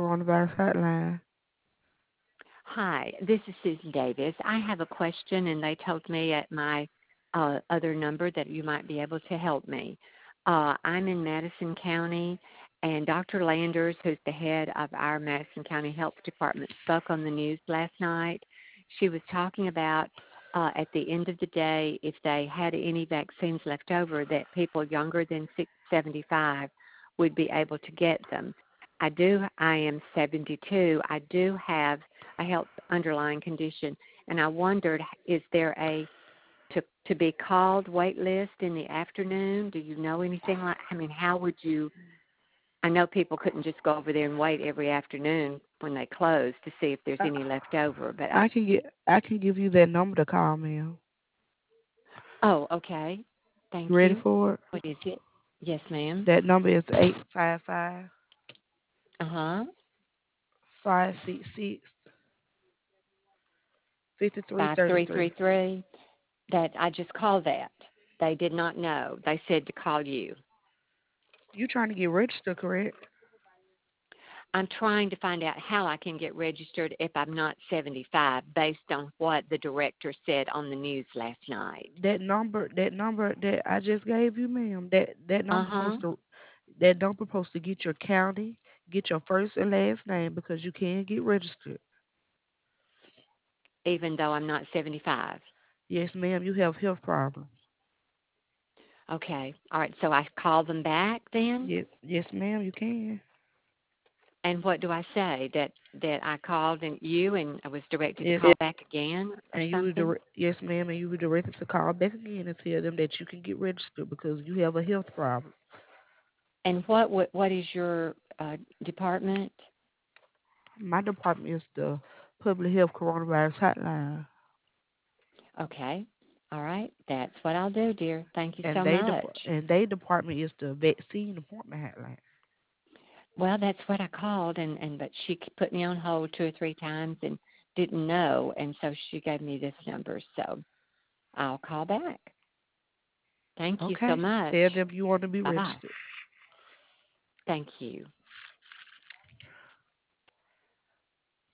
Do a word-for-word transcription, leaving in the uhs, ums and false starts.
Coronavirus Hotline. Hi, this is Susan Davis. I have a question, and they told me at my uh, other number that you might be able to help me. Uh, I'm in Madison County, and Doctor Landers, who's the head of our Madison County Health Department, spoke on the news last night. She was talking about uh, at the end of the day, if they had any vaccines left over, that people younger than six, seventy-five would be able to get them. I do. I am seventy-two. I do have a health underlying condition, and I wondered, is there a to to be called wait list in the afternoon? Do you know anything like? I mean, how would you? I know people couldn't just go over there and wait every afternoon when they close to see if there's I, any left over. But I, I can get I can give you that number to call, ma'am. oh, okay, thank You ready you. for it? What is it? Yes, ma'am. That number is eight five five Uh huh. five six six fifty three Five thirty three three. three three. That I just called that. They did not know. They said to call you. You trying to get registered, correct? I'm trying to find out how I can get registered if I'm not seventy-five based on what the director said on the news last night. That number that number that I just gave you, ma'am, that that number Uh-huh. supposed to that number supposed to get your county, get your first and last name because you can get registered. Even though I'm not seventy-five. Yes, ma'am, you have health problems. Okay. All right. So I call them back then? Yes, yes, ma'am, you can. And what do I say? That that I called and you and I was directed to Yes, call back again or and you were something? dire- yes, ma'am, and you were directed to call back again and tell them that you can get registered because you have a health problem. And what what, what is your uh, department? My department is the public health coronavirus hotline, Okay. All right. That's what I'll do, dear. Thank you and so they much. dep- and they department is the vaccine appointment hotline. Well, that's what I called, and and but she put me on hold two or three times and didn't know, and so she gave me this number. So I'll call back. Thank you so Okay, much. tell them you want to be Bye bye. registered. Thank you.